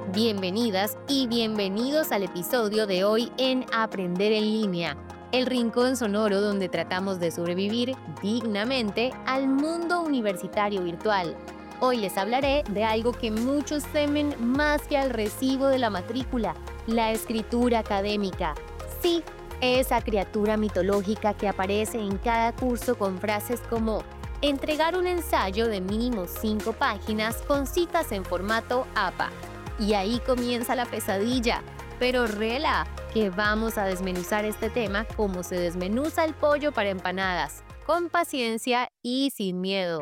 Bienvenidas y bienvenidos al episodio de hoy en Aprender en Línea, el rincón sonoro donde tratamos de sobrevivir dignamente al mundo universitario virtual. Hoy les hablaré de algo que muchos temen más que al recibo de la matrícula, la escritura académica. Sí, esa criatura mitológica que aparece en cada curso con frases como entregar un ensayo de mínimo 5 páginas con citas en formato APA. Y ahí comienza la pesadilla. Pero rela, que vamos a desmenuzar este tema como se desmenuza el pollo para empanadas, con paciencia y sin miedo.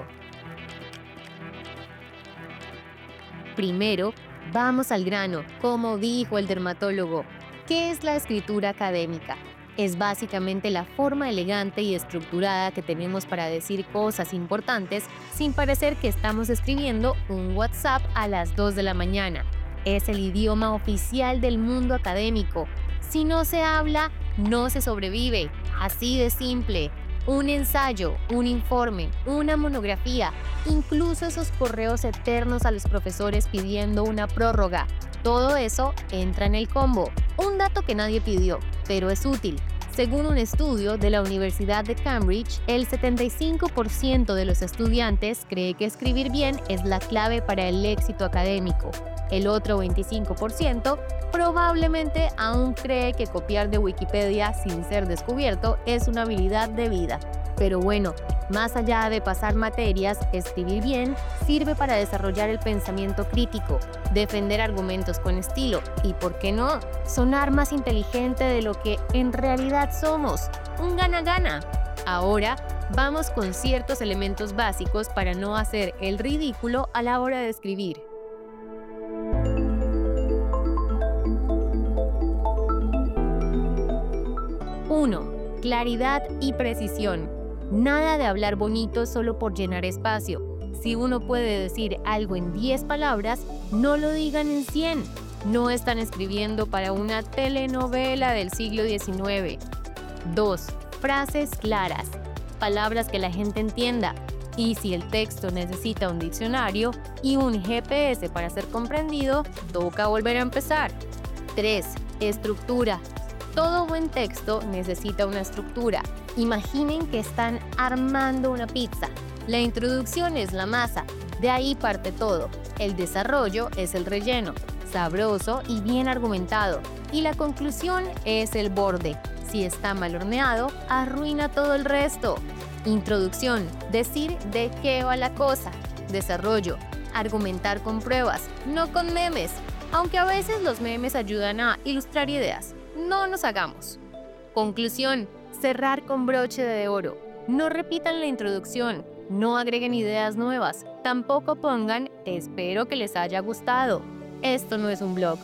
Primero, vamos al grano, como dijo el dermatólogo. ¿Qué es la escritura académica? Es básicamente la forma elegante y estructurada que tenemos para decir cosas importantes sin parecer que estamos escribiendo un WhatsApp a las 2 de la mañana. Es el idioma oficial del mundo académico. Si no se habla, no se sobrevive. Así de simple. Un ensayo, un informe, una monografía, incluso esos correos eternos a los profesores pidiendo una prórroga. Todo eso entra en el combo. Un dato que nadie pidió, pero es útil. Según un estudio de la Universidad de Cambridge, el 75% de los estudiantes cree que escribir bien es la clave para el éxito académico. El otro 25% probablemente aún cree que copiar de Wikipedia sin ser descubierto es una habilidad de vida. Pero bueno, más allá de pasar materias, escribir bien sirve para desarrollar el pensamiento crítico, defender argumentos con estilo y, ¿por qué no?, sonar más inteligente de lo que en realidad somos. Un gana-gana. Ahora, vamos con ciertos elementos básicos para no hacer el ridículo a la hora de escribir. 1. Claridad y precisión. Nada de hablar bonito solo por llenar espacio. Si uno puede decir algo en 10 palabras, no lo digan en 100. No están escribiendo para una telenovela del siglo XIX. 2. Frases claras. Palabras que la gente entienda. Y si el texto necesita un diccionario y un GPS para ser comprendido, toca volver a empezar. 3. Estructura. Todo buen texto necesita una estructura. Imaginen que están armando una pizza. La introducción es la masa, de ahí parte todo. El desarrollo es el relleno, sabroso y bien argumentado. Y la conclusión es el borde. Si está mal horneado, arruina todo el resto. Introducción, decir de qué va la cosa. Desarrollo, argumentar con pruebas, no con memes. Aunque a veces los memes ayudan a ilustrar ideas. No nos hagamos. Conclusión, cerrar con broche de oro. No repitan la introducción, no agreguen ideas nuevas, tampoco pongan espero que les haya gustado. Esto no es un blog.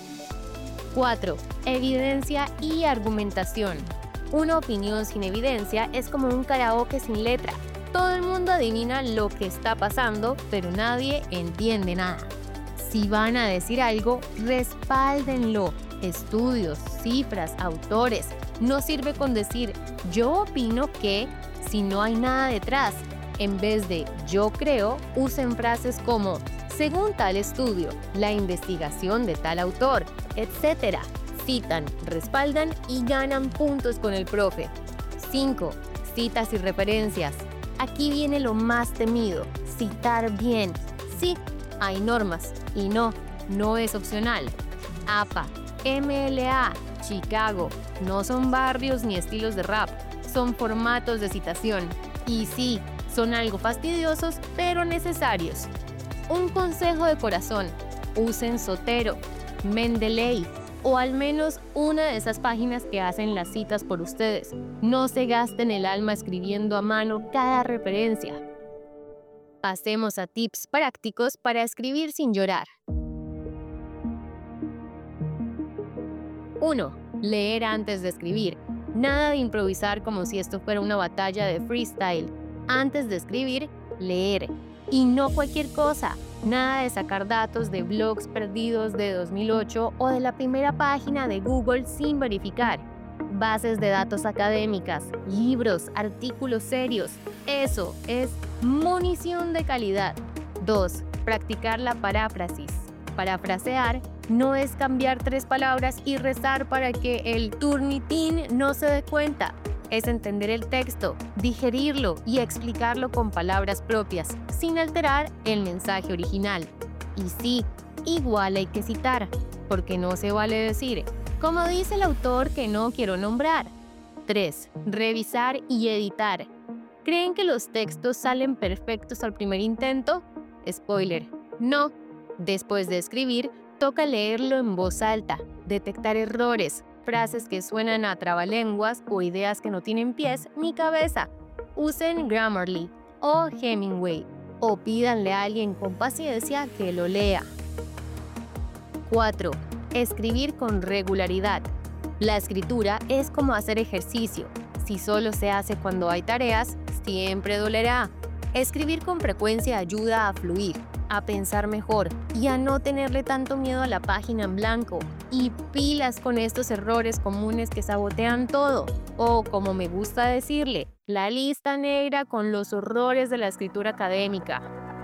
4. Evidencia y argumentación. Una opinión sin evidencia es como un karaoke sin letra. Todo el mundo adivina lo que está pasando, pero nadie entiende nada. Si van a decir algo, respáldenlo. Estudios, cifras, autores. No sirve con decir yo opino que si no hay nada detrás. En vez de yo creo, usen frases como según tal estudio, la investigación de tal autor, etc. Citan, respaldan y ganan puntos con el profe. 5. Citas y referencias. Aquí viene lo más temido, citar bien. Sí, hay normas y no es opcional. APA, MLA, Chicago, no son barrios ni estilos de rap, son formatos de citación. Y sí, son algo fastidiosos, pero necesarios. Un consejo de corazón, usen Zotero, Mendeley, o al menos una de esas páginas que hacen las citas por ustedes. No se gasten el alma escribiendo a mano cada referencia. Pasemos a tips prácticos para escribir sin llorar. 1. Leer antes de escribir. Nada de improvisar como si esto fuera una batalla de freestyle. Antes de escribir, leer. Y no cualquier cosa. Nada de sacar datos de blogs perdidos de 2008 o de la primera página de Google sin verificar. Bases de datos académicas, libros, artículos serios. Eso es munición de calidad. 2. Practicar la paráfrasis. Parafrasear no es cambiar 3 palabras y rezar para que el Turnitin no se dé cuenta. Es entender el texto, digerirlo y explicarlo con palabras propias, sin alterar el mensaje original. Y sí, igual hay que citar, porque no se vale decir, como dice el autor que no quiero nombrar. 3. Revisar y editar. ¿Creen que los textos salen perfectos al primer intento? Spoiler, no. Después de escribir, toca leerlo en voz alta, detectar errores, frases que suenan a trabalenguas o ideas que no tienen pies ni cabeza. Usen Grammarly o Hemingway o pídanle a alguien con paciencia que lo lea. 4. Escribir con regularidad. La escritura es como hacer ejercicio. Si solo se hace cuando hay tareas, siempre dolerá. Escribir con frecuencia ayuda a fluir, a pensar mejor y a no tenerle tanto miedo a la página en blanco. Y pilas con estos errores comunes que sabotean todo. O, como me gusta decirle, la lista negra con los horrores de la escritura académica.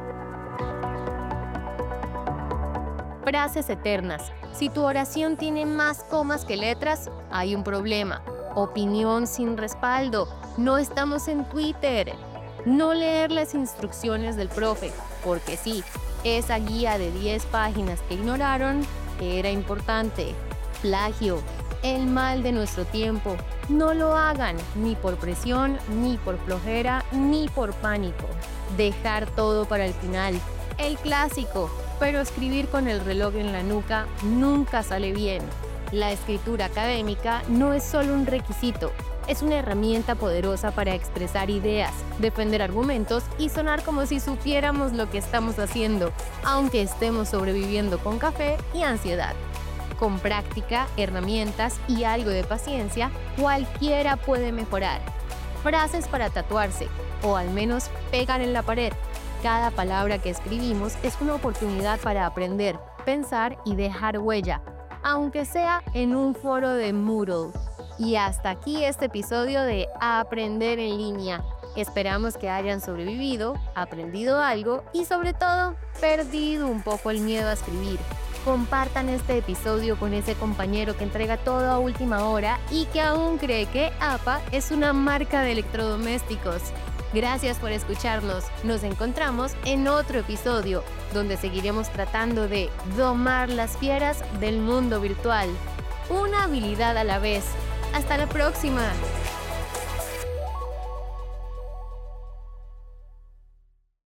Frases eternas. Si tu oración tiene más comas que letras, hay un problema. Opinión sin respaldo. No estamos en Twitter. No leer las instrucciones del profe, porque sí, esa guía de 10 páginas que ignoraron era importante. Plagio. El mal de nuestro tiempo. No lo hagan, ni por presión, ni por flojera, ni por pánico. Dejar todo para el final. El clásico. Pero escribir con el reloj en la nuca nunca sale bien. La escritura académica no es solo un requisito, es una herramienta poderosa para expresar ideas, defender argumentos y sonar como si supiéramos lo que estamos haciendo, aunque estemos sobreviviendo con café y ansiedad. Con práctica, herramientas y algo de paciencia, cualquiera puede mejorar. Frases para tatuarse, o al menos pegar en la pared. Cada palabra que escribimos es una oportunidad para aprender, pensar y dejar huella, aunque sea en un foro de Moodle. Y hasta aquí este episodio de Aprender en Línea. Esperamos que hayan sobrevivido, aprendido algo y sobre todo, perdido un poco el miedo a escribir. Compartan este episodio con ese compañero que entrega todo a última hora y que aún cree que APA es una marca de electrodomésticos. Gracias por escucharnos. Nos encontramos en otro episodio, donde seguiremos tratando de domar las fieras del mundo virtual. Una habilidad a la vez. ¡Hasta la próxima!